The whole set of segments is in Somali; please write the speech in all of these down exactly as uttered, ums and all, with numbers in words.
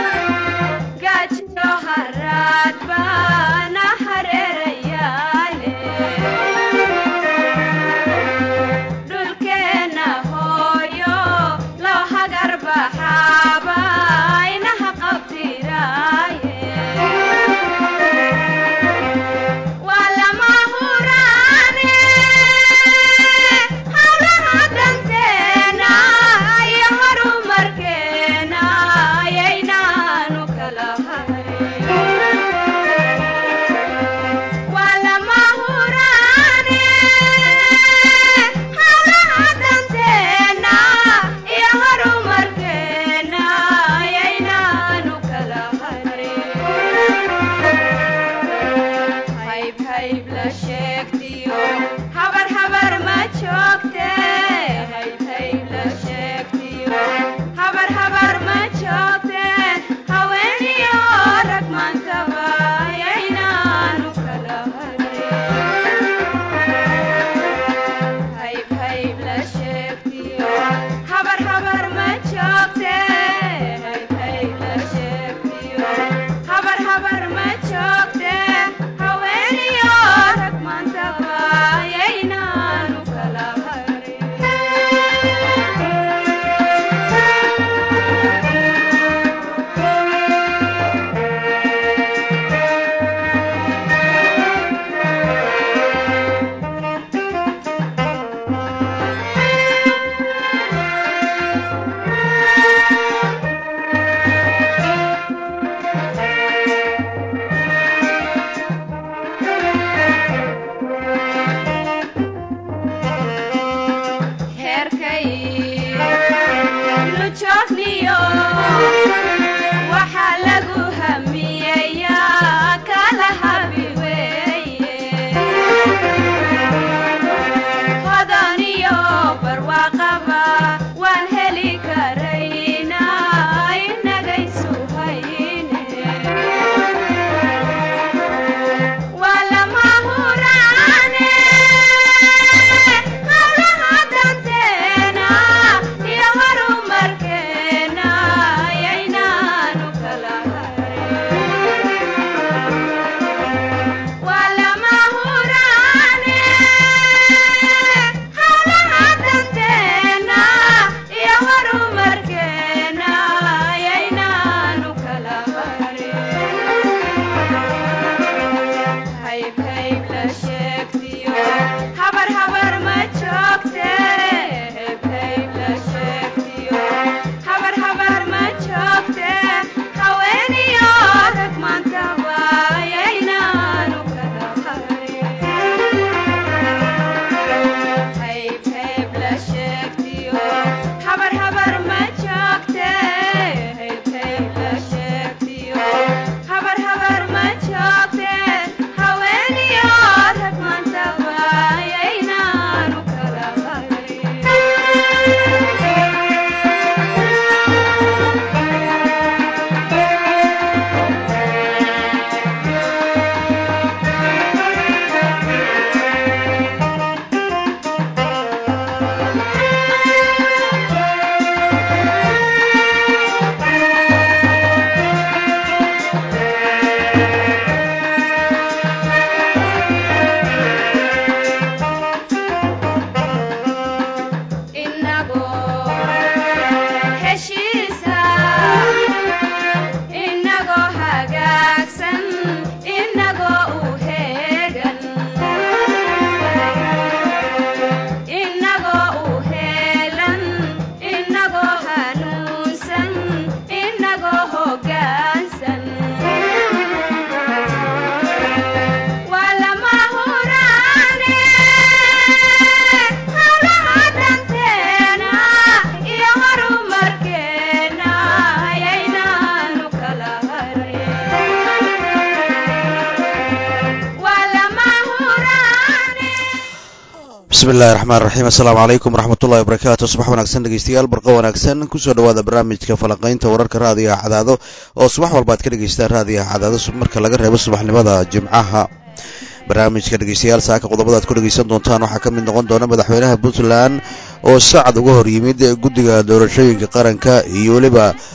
bismillahi raxmaan raxiim assalaamu calaykum waraxmatullahi wabarakaatu subax wanaagsan dhegeystayaal barqa wanaagsan kusoo dhawaada barnaamijka falanqaynta wararka raadiyaha cadaado oo subax walba ad ka dhegeystaan raadiyaha cadaado marka laga reebo subaxnimada jimcaha. barnaamijka dhegeystayaal saaka qodobada ad ku dhegeysan doontaan waxaa ka mid noqon doona madaxweynaha puntland oo sacad uga hor yimid guddiga doorashooyinka qaranka iyo weliba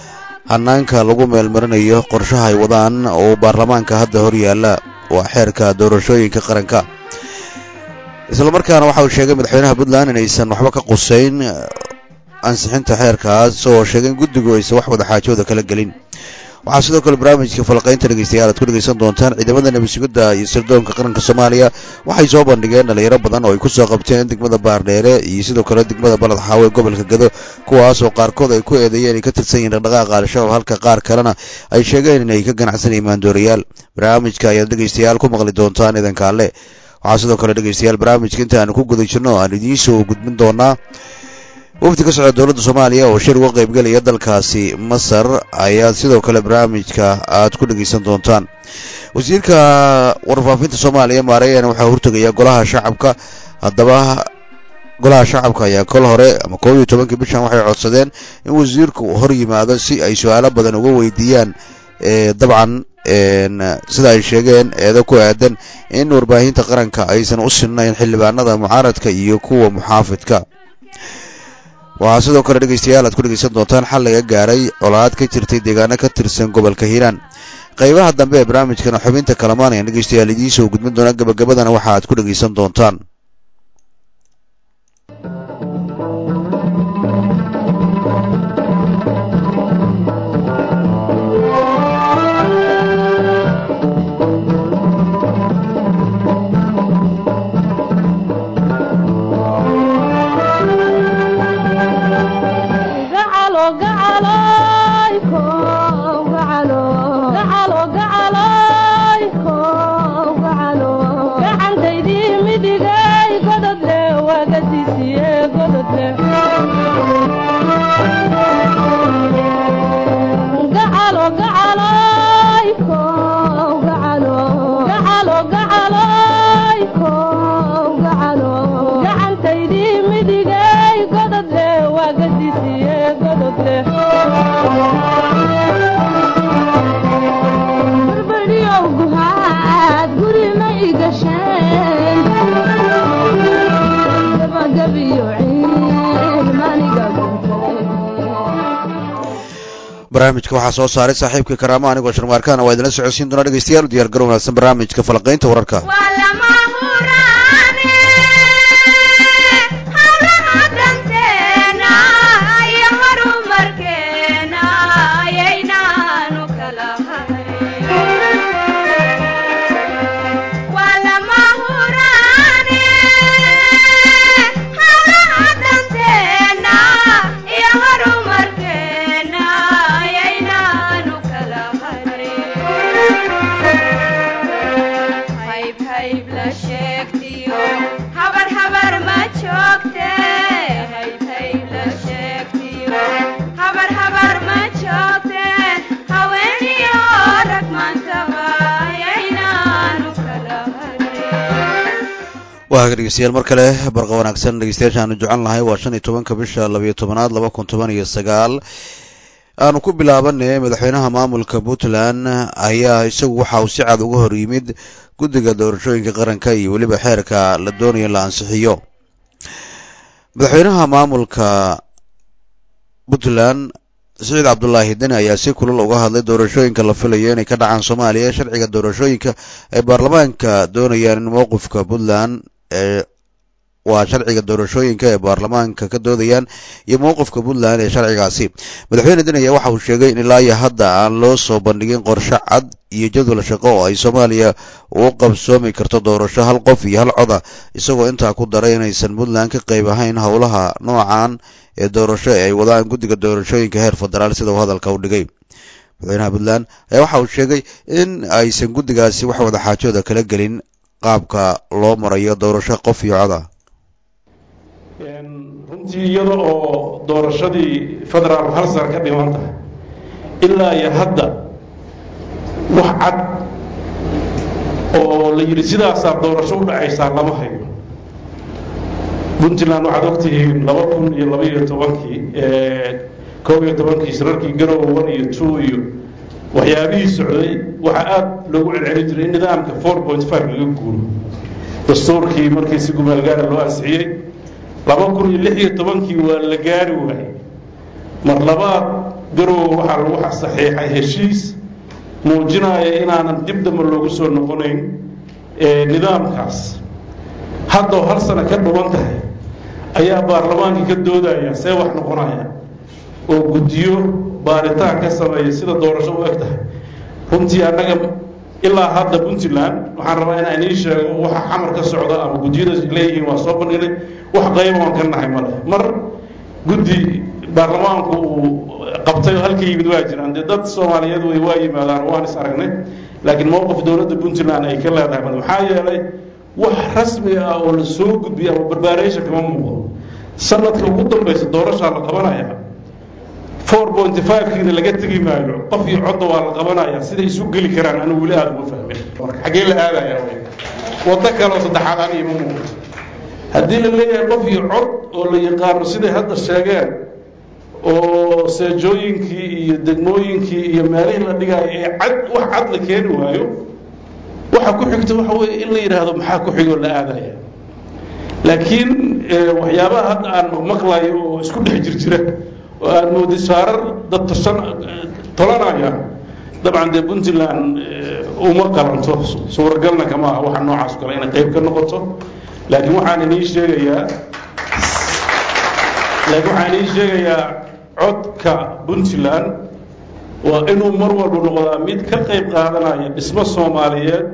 hanaanka lagu meelmarinayo qorshaha ay wadaan oo baarlamaanka hadda hor yaalla waa xeerka doorashooyinka qaranka. islamarkaana waxa uu sheegay madaxweynaha puntland inaysan waxba ka qusayn ansixinta xeerkaas oo sheegay in guddigu aysan wax wada xaajooda kala gelin. waxaa sidoo kale barnaamijka falaqaynta dhegeystayaal aad ku dhegeysan doontaan ciidamada nabadsugadda iyo sirdoonka qaranka soomaaliya waxay soo bandhigeen dhalinyaro badan oo ay ku soo qabteen degmada baardheere iyo sidoo kale degmada balad xaawe gobolka gado, kuwaas oo qaarkood ay ku eedeeyeen inay ka tirsan yihiin dhaqdhaqaaqa al-shabaab halka qaar kalena ay sheegeen inay ka ganacsanayeen maandoorayaal. barnaamijka ayaad dhegeystayaal ku maqli doontaan idanka alle. waxaa sidoo kale dhegeystayaal barnaamijka inta aanu ku guda jirno aan idiin soo gudbin doonaa wafdi ka socda dowladda soomaaliya oo shir uga qaybgelaya dalkaasi masar ayaa sidoo kale barnaamijka aad ku dhegeysan doontaan. wasiirka warfaafinta soomaaliya maareeyana waxaa hortegaya golaha shacabka. haddaba golaha shacabka ayaa kol hore ama koob iyo tobankii bishan waxay codsadeen in wasiirku uu hor yimaado si ay su-aalo badan uga weydiiyaan dabcan sida ay sheegeen eedo ku aadan in warbaahinta qaranka aysan u sinnayn xildhibaanada mucaaradka iyo kuwa muxaafidka. waxaa sidoo kale dhegeystayaal aad ku dhegeysan doontaan xal laga gaaray colaad ka jirtay deegaano ka tirsan gobolka hiiraan. qaybaha dambe ee barnaamijkan xubinta kalamaan ayaan dhegeystayaal idiin soo gudbin doona. gabagabadana waxa aad ku dhegeysan doontaan barnaamijka waxaa soo saaray saaxiibka karaama anigoo sharmaarkaana waa idinla socodsiin doona. dhegeystayaal u diyaar garow wanaagsan barnaamijka falaqaynta wararka. waa dhegeystayaal mar kale barqa wanaagsan. dhegeystayaasha aanu jecel nahay waa shan iyo tobanka bisha labiyo tobanaad laba kun toban iyo sagaal. aanu ku bilaabanay madaxweynaha maamulka puntland ayaa isagu waxa uu si cad uga hor yimid guddiga doorashooyinka qaranka iyo weliba xeerka la doonayo la ansixiyo. madaxweynaha maamulka puntland siciid cabdullaahi deni ayaa si kulul uga hadlay doorashooyinka la filayo inay ka dhacaan soomaaliya. sharciga doorashooyinka ay baarlamaanka doonayaan in mowqifka puntland ee waa sharciga doorashooyinka ee baarlamaanka ka doodayaan iyo mowqifka puntland ee sharcigaasi. madaxweyne deni ayaa waxa uu sheegay in ilaa iyo hadda aan loo soo bandhigin qorshe cad iyo jadwal shaqo oo ay soomaaliya ugu qabsoomi karto doorasho hal qof iyo hal coda, isagoo intaa ku daray inaysan puntland ka qayb ahayn howlaha noocan ee doorasho ee ay wadaan guddiga doorashooyinka heer federaal sida uu hadalka u dhigay. madaxweynaha puntland ayaa waxa uu sheegay in aysan guddigaasi wax wada xaajooda kala gelin qaabka loo marayo doorasho qof iyo coda. runtii iyada oo doorashadii federaal hal sar ka dhiman tahay ilaa iyo hadda wax cad oo la yidhi sidaasaa doorasho u dhacaysaa lama hayo. puntland waxaad ogtihiin laba kun iyo labaiyo tobankii koob iyo tobankii shirarkii garowe one iyo two iyo waxyaabihii socday waxaa aad loogu celcelin jiray in nidaamka four point five laga guuro. dastuurkii markii si gumaal gaara loo ansixiyey laba kun iyo lix iyo tobankii waa la gaari waayey. mar labaad garowe waxaa lagu saxiixay heshiis muujinaya inaanan dib dambe loogu soo noqonayn nidaamkaas. hadda hal sano ka dhuban tahay ayaa baarlamaankii ka doodaya see wax noqonaya oo guddiyo baaritaan ka sameeya sida doorasho u eg tahay. runtii annaga ilaa hadda puntland waxaan rabaa inaan ii sheego waxa xamar ka socda ama guddiyada leeyihiin waa soo bandhignay wax qayba waan ka nahay male. mar guddi baarlamaanku uu qabtay oo halka yimid waa jiraan dee dad soomaaliyeed way waa yimaadaan waan is aragnay laakiin mowqif dowladda puntland ay ka leedahay male. maxaa yeelay wax rasmi ah oo la soo gudbiya ama barbaaraysa kama muuqdo. sanadka ugu dambaysa doorashaa la qabanaya four point five kiina laga tegi maayo qof iyo codda waa la qabanaya siday isu geli karaan anigu weli aada uma fahmin. marka xaggee la aadaya waddo kaleo saddexaad ani ima muuqdo. haddii la leeyahay qof iyo cod oo la yaqaano siday hadda sheegeen oo seejooyinkii iyo degmooyinkii iyo meelihii la dhigaayo ee cad wax cad la keeni waayo waxa ku xigta waxa weeye in la yidhaahdo maxaa ku xigoo la aadaya. laakiin waxyaabaha hadda aan maqlayo oo isku dhex jir jira oo aad moodid saarar dad toshan tolanaya dabcan dee puntland uma qalanto suuragalna kama aha waxa noocaas kale inay qayb ka noqoto. laakiin waxaan inii sheegayaa laakiin waxaan inii sheegayaa codka puntland waa inuu mar walba noqdaa mid ka qayb qaadanaya dhismo soomaaliyeed.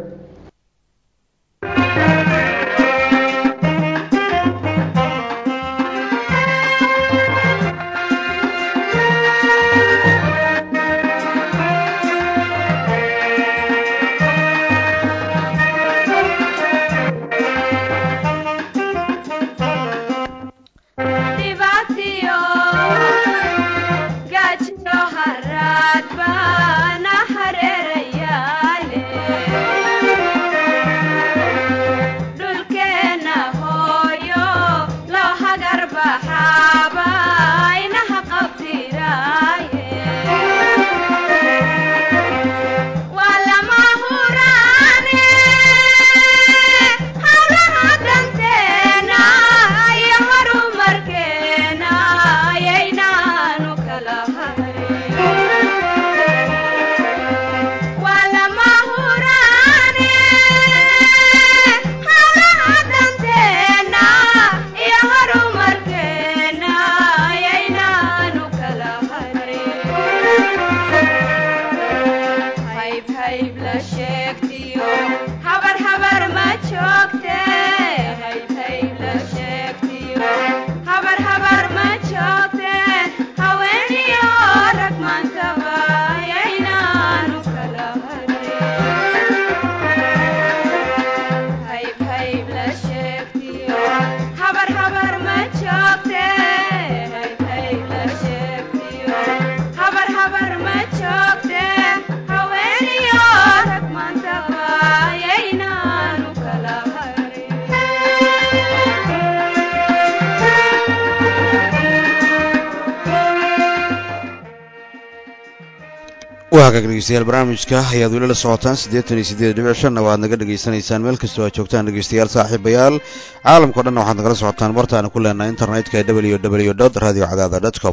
waa ka dhageystayaal barnaamijka ayaad weli la socotaan siddeetan iyo siddeed dhibic shan waad naga dhageysanaysaan meel kastoo aad joogtaan dhageystayaal saaxiibayaal caalamkao dhan waxaad nagala socotaan bartaana ku leenahay internetka ee w w dot radio cadaada dot com.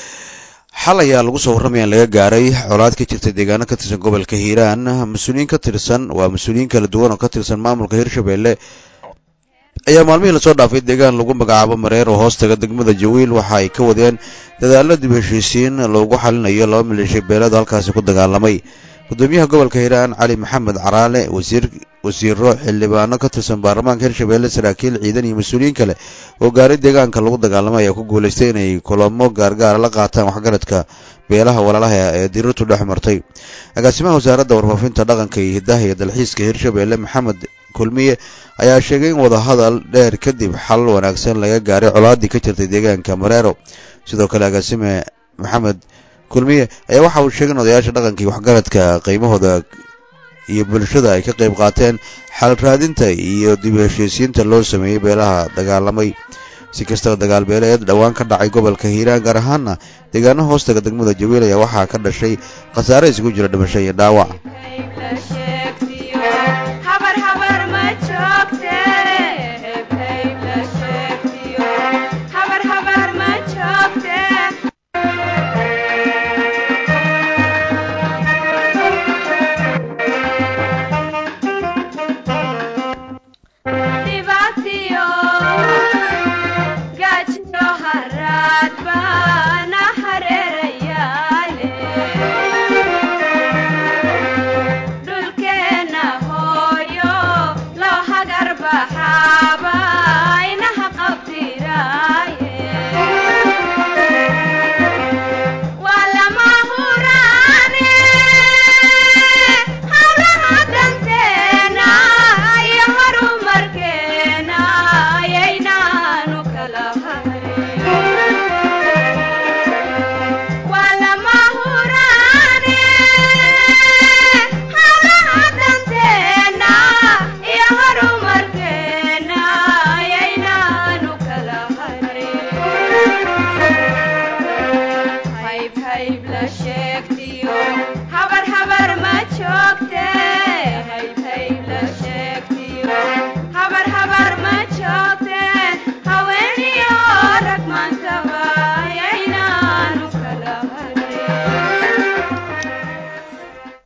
xal ayaa lagu soo warramaya in laga gaaray colaad ka jirta deegaano ka tirsan gobolka hiiraan. mas-uuliyiin ka tirsan waa mas-uuliyiin kala duwan oo ka tirsan maamulka hirshabelle ayaa maalmihii lasoo dhaafay deegaan lagu magacaabo mareer oo hoostaga degmada jawiil waxa ay ka wadeen dadaallo dib heshiisiin loogu xalinayo laba maleeshiya beeleed halkaasi ku dagaalamay. gudoomiyaha gobolka hiiraan cali maxamed caraale wasiir wasiiro xildhibaano ka tirsan baarlamaanka hirshabelle saraakiil ciidan iyo mas-uuliyiin kale oo gaaray deegaanka lagu dagaalamay ayaa ku guulaystay inay kulamo gaargaara la qaataan waxgaradka beelaha walaalaha ee dirirtu dhex martay. agaasimaha wasaaradda warfaafinta dhaqanka iyo hidaha iyo dalxiiska hirshabelle maxamed kulmiye ayaa sheegay in wadahadal dheer kadib xal wanaagsan laga gaaray colaadii ka jirtay deegaanka mareero. sidoo kale agaasime maxamed kulmiye ayaa waxa uu sheegay in odayaasha dhaqanka iyo waxgaradka qiimahooda iyo bulshada ay ka qayb qaateen xal raadinta iyo dib u heshiisiinta loo sameeyey beelaha dagaalamay. si kastaba dagaal beeleed dhowaan ka dhacay gobolka hiiraan gaar ahaana deegaano hoostaga degmada jawiil ayaa waxaa ka dhashay khasaare isugu jira dhimasho iyo dhaawac.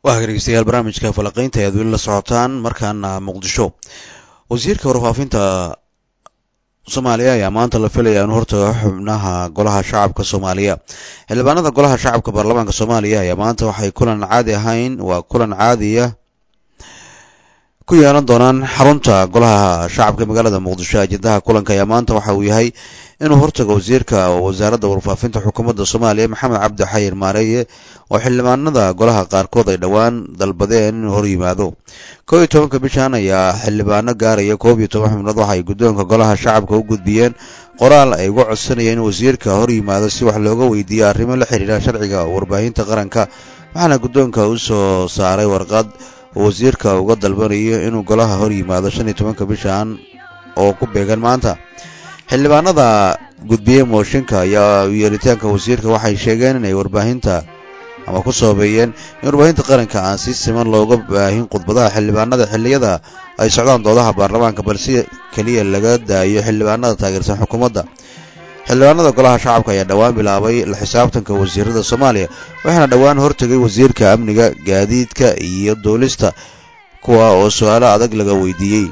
waa dhegeystayaal barnaamijka falaqaynta ayaad weli la socotaan. markaana muqdisho, wasiirka warfaafinta soomaaliya ayaa maanta la filaya inuu hortago xubnaha golaha shacabka soomaaliya. xildhibaanada golaha shacabka baarlamaanka soomaaliya ayaa maanta waxay kulan caadi ahayn waa kulan caadiya ku yeelan doonaan xarunta golaha shacabka magaalada muqdisho. ajendaha kulanka ayaa maanta waxa uu yahay inuu hortago wasiirka wasaaradda warfaafinta xukuumadda soomaaliya maxamed cabdi xayir maareeye oo xildhibaanada golaha qaarkood ay dhowaan dalbadeen inuu hor yimaado. kow iyo tobanka bishan ayaa xildhibaano gaaraya koob iyo toban xubnood waxay guddoonka golaha shacabka u gudbiyeen qoraal ay uga codsanayeen in wasiirka hor yimaado si wax looga weydiiyo arrimo la xiriira sharciga warbaahinta qaranka, waxaana guddoonka u soo saaray warqad oo wasiirka uga dalbanayo inuu golaha hor yimaado shan iyo tobanka bishan oo ku beegan maanta. xildhibaanada gudbiyey mooshinka ayaa yeeritaanka wasiirka waxay sheegeen inay warbaahinta ama ku soobeeyeen in warbaahinta qaranka aan si siman looga baahin khudbadaha xildhibaanada xilliyada ay socdaan doodaha baarlamaanka, balse keliya laga daayo xildhibaanada taageersan xukuumadda. xildhibaanada golaha shacabka ayaa dhowaan bilaabay la xisaabtanka wasiirada soomaaliya, waxaana dhowaan hortegay wasiirka amniga, gaadiidka iyo duulista, kuwa oo su-aalo adag laga weydiiyey.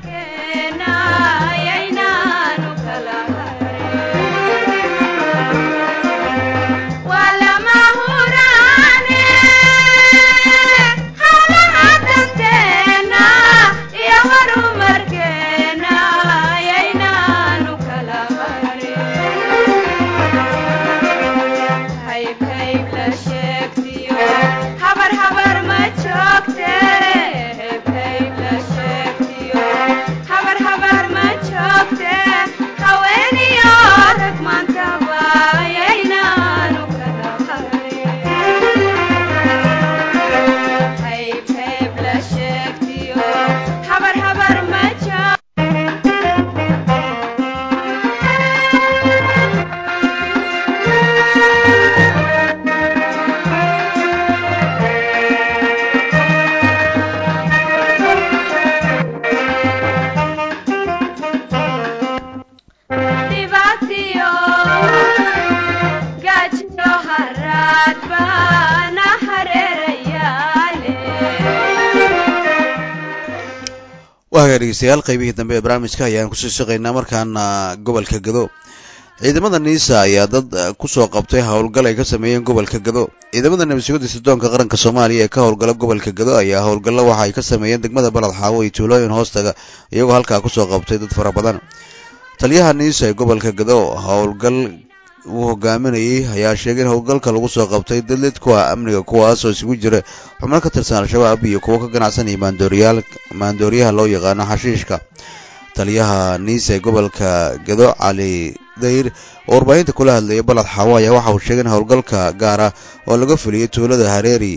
dhegeystayaal qaybihii dambe ee barnaamijka ayaan kusii shaqaynaa. markaana gobolka Gado, ciidamada niisa ayaa dad ku soo qabtay howlgal ay ka sameeyeen gobolka Gado. ciidamada nabadgelyada sirdoonka qaranka Soomaaliya ee ka howlgala gobolka Gado ayaa howlgallo waxa ay ka sameeyeen degmada Balad Xaawo iyo tuulooyin hoostaga, iyagoo halkaa ku soo qabtay dad fara badan. taliyaha niisa ee gobolka Gado howlgal uu hogaaminayay ayaa sheegay in howlgalka lagu soo qabtay dadlid kuwa amniga, kuwaas oo isugu jira xubno ka tirsan al-shabaab iyo kuwo ka ganacsanaya maandooriyaal maandooriyaha loo yaqaano xashiishka. taliyaha niisa ee gobolka Gado Cali Dayr oo warbaahinta kula hadlayay Balad Xaawo ayaa waxa uu sheegay in howlgalka gaara oo laga fuliyay tuulada Hareeri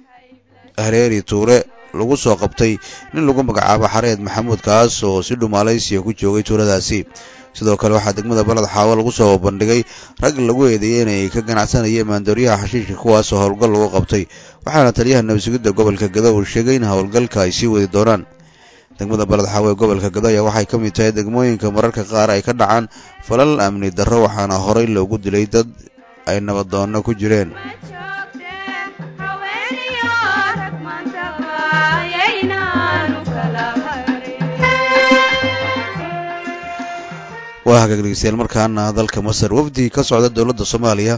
Hareeri Tuure lagu soo qabtay nin lagu magacaabo Xareed Maxamuud, kaas oo si dhumaalaysiya ku joogay tuuladaasi. sidoo kale waxaa degmada Balad Xaawo lagu soo bandhigay rag lagu eedeeyay inay ka ganacsanayeen maandooriyaha xashiishka, kuwaas oo howlgal lagu qabtay, waxaana taliyaha nabadgelyada gobolka Gado uu sheegay in howlgalka ay sii wadi doonaan. degmada Balad Xaawo ee gobolka Gado ayaa waxay ka mid tahay degmooyinka mararka qaar ay ka dhacaan falal amni darro, waxaana horey loogu dilay dad ay nabaddoonno ku jireen. waa hagaag dhegeystayaal. markaana dalka Masar, wafdi ka socda dowladda Soomaaliya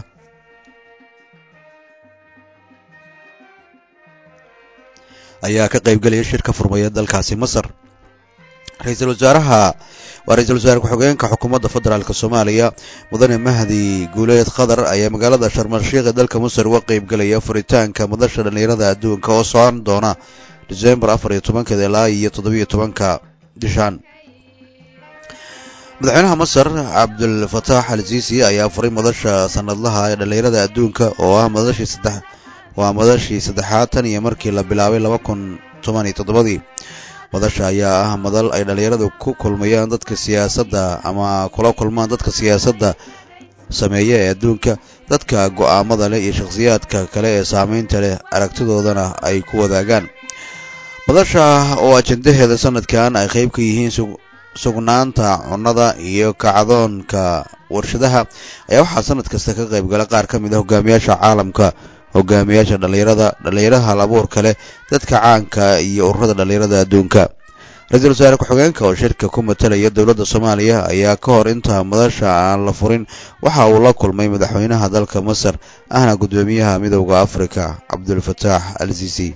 ayaa ka qayb galaya shir ka furmaya dalkaasi Masar. ra-iisul wasaaraha waa ra-iisul wasaare ku-xigeenka xukuumadda federaalk Soomaaliya mudane Mahdi Guuleed Qadar ayaa magaalada Sharm el-Sheikh ee dalka Masar uga qayb galaya furitaanka madasha dhalinyarada adduunka oo socon doona December afar iyo tobankeeda ilaa iyo toddobiyo tobanka bishan. madaxweynaha Masar Cabdul Fattah al-Sisi ayaa furay madasha sanadlaha ee dhalinyarada adduunka oo ah madashii saddex waa madashii saddexaad tan iyo markii la bilaabay laba kun toban iyo toddobadii. madasha ayaa ah madal ay dhalinyaradu ku kulmayaan dadka siyaasadda ama kula kulmaan dadka siyaasadda sameeya ee adduunka, dadka go'aamada leh iyo shakhsiyaadka kale ee saameynta leh, aragtidoodana ay ku wadaagaan. madasha oo ajendaheeda sanadkan ay qayb ka yihiin sugnaanta cunnada iyo kacdoonka warshadaha ayaa waxaa sanad kasta ka qayb gala qaar ka mid ah hogaamiyaasha caalamka hogaamiyaasha dhallinyarada dhallinyaraha hal-abuurka leh dadka caanka iyo ururada dhallinyarada adduunka. ra-iisul wasaare ku-xigeenka oo shirka ku matalaya dowladda soomaaliya ayaa ka hor inta madasha aan la furin waxa uu la kulmay madaxweynaha dalka masar ahna guddoomiyaha midowda afrika cabdulfataax al siisi.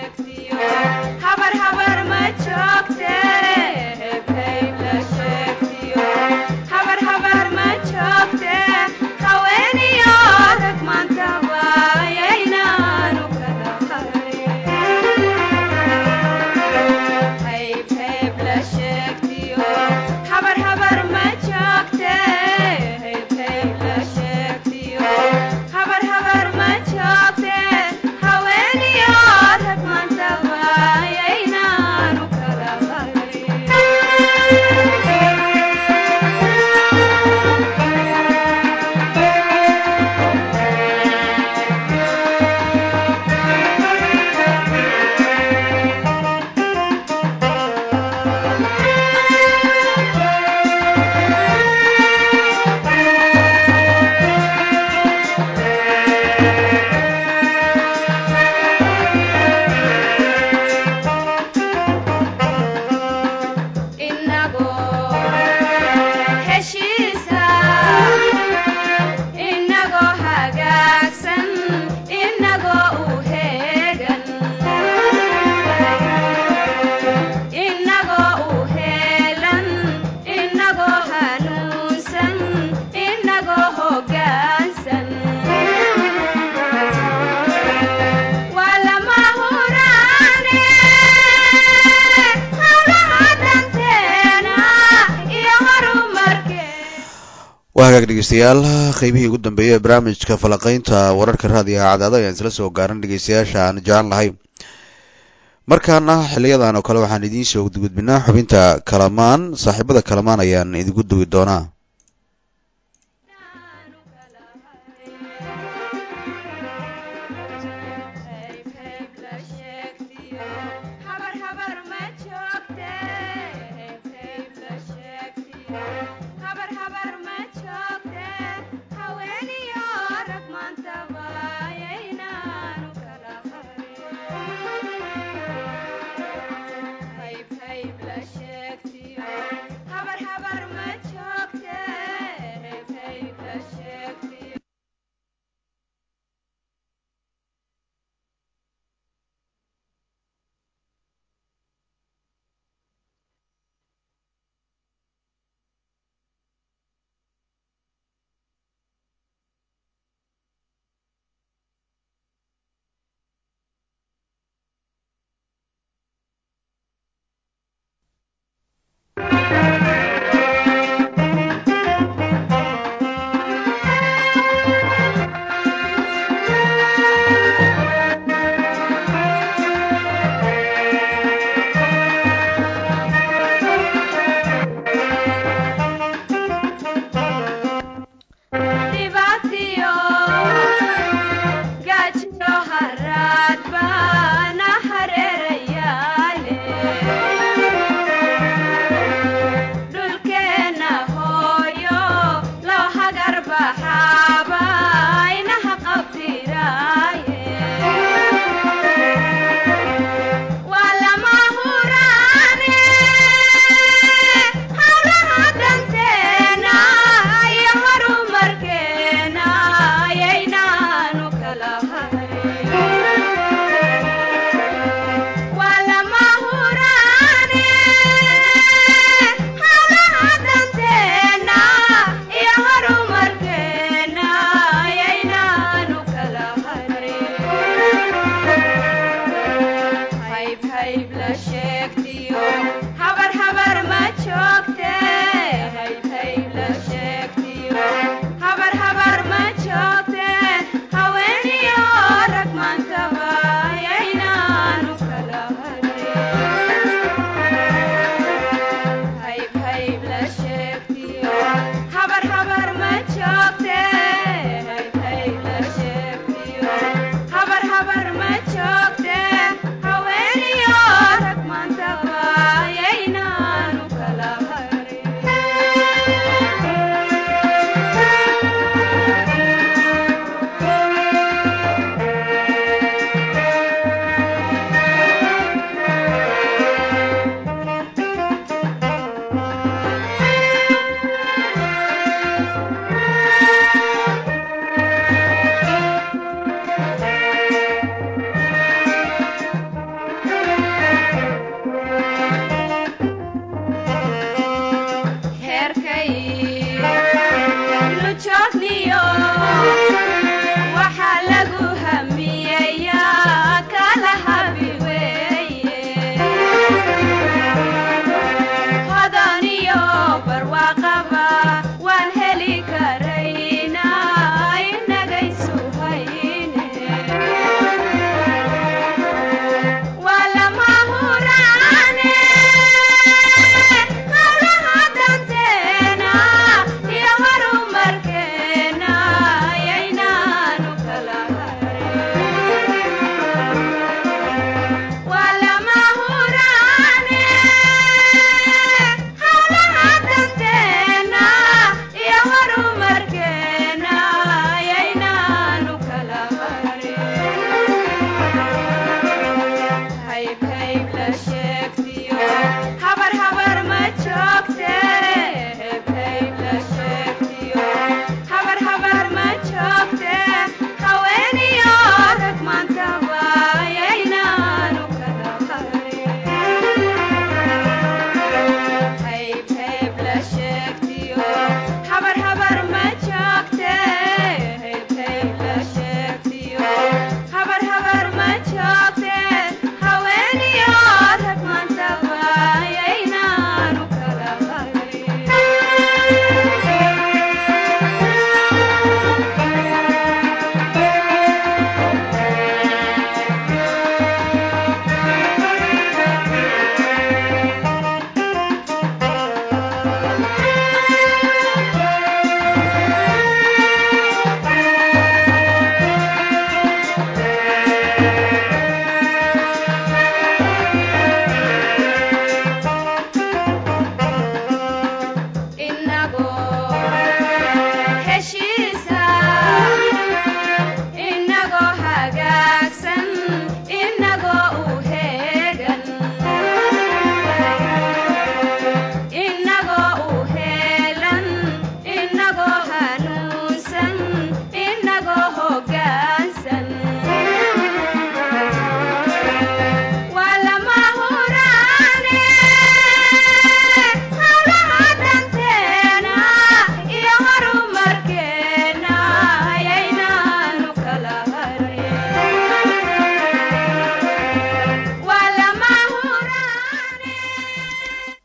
dhegeystayaal qaybihii ugu dambeeyay ee barnaamijka falaqaynta wararka raadiyaha cadaado ayaan isla soo gaaran dhegeystayaasha aan jecel lahay. markaana xiliyadan oo kale waxaan idiin soo gudbinaa xubinta kalamaan. saaxiibada kalamaan ayaan idigu duwi doonaa.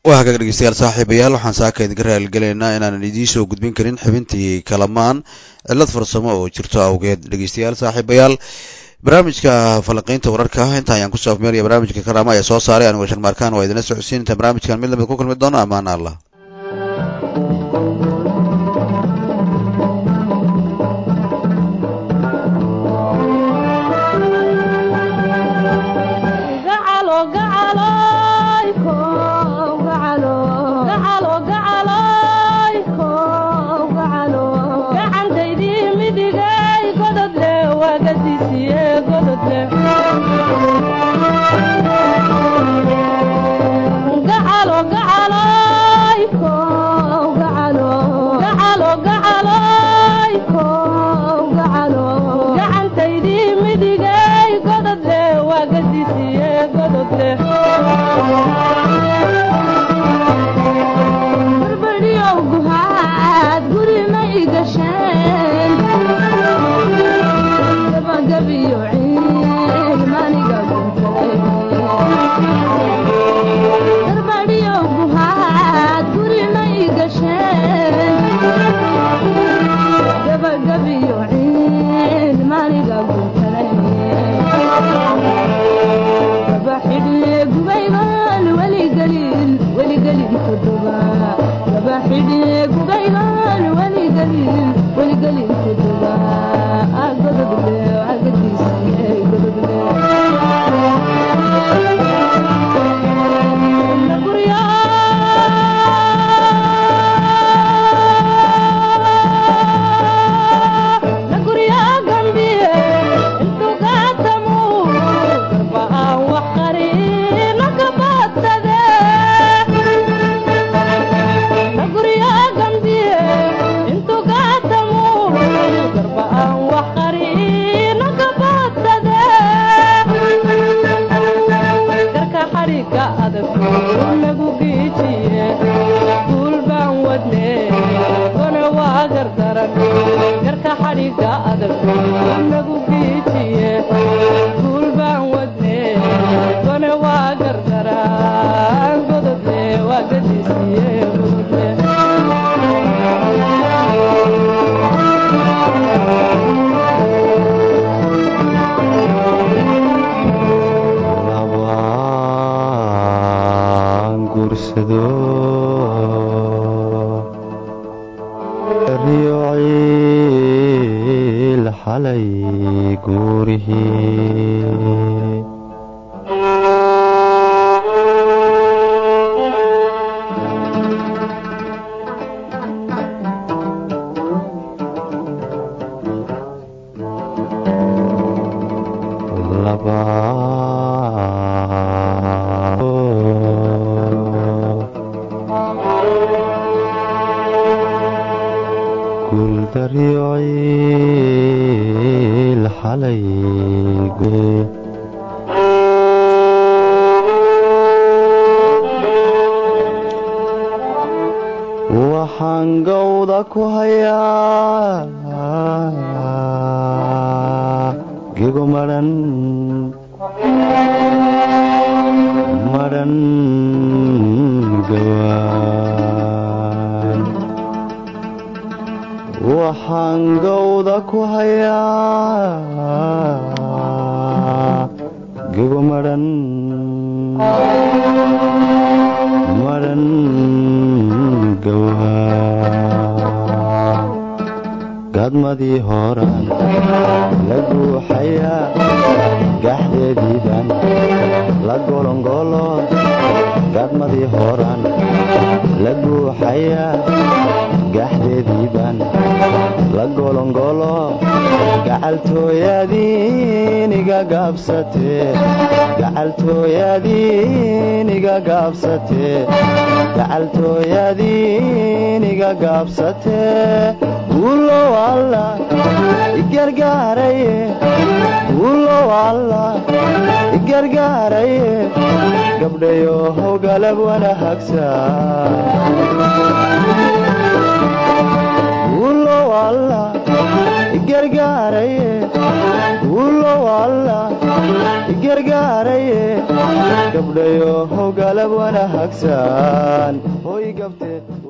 waa hagaag dhegeystayaal saaxiibayaal waxaan saaka idinka raaligelinaynaa inaanan idiin soo gudbin karin xubintii kalamaan cillad farsamo oo jirto awgeed dhegeystayaal saaxiibayaal barnaamijka falanqaynta wararka inta ayaan kusoo afmeelaya barnaamijka karaama ayaa soo saaray anigo sharmaarkaan waa idinla socodsiin inta barnaamijkan mid lamid ku kulmi doono ammaan allah gargaaraye gabdhayo galab wanaagsan hoy gabte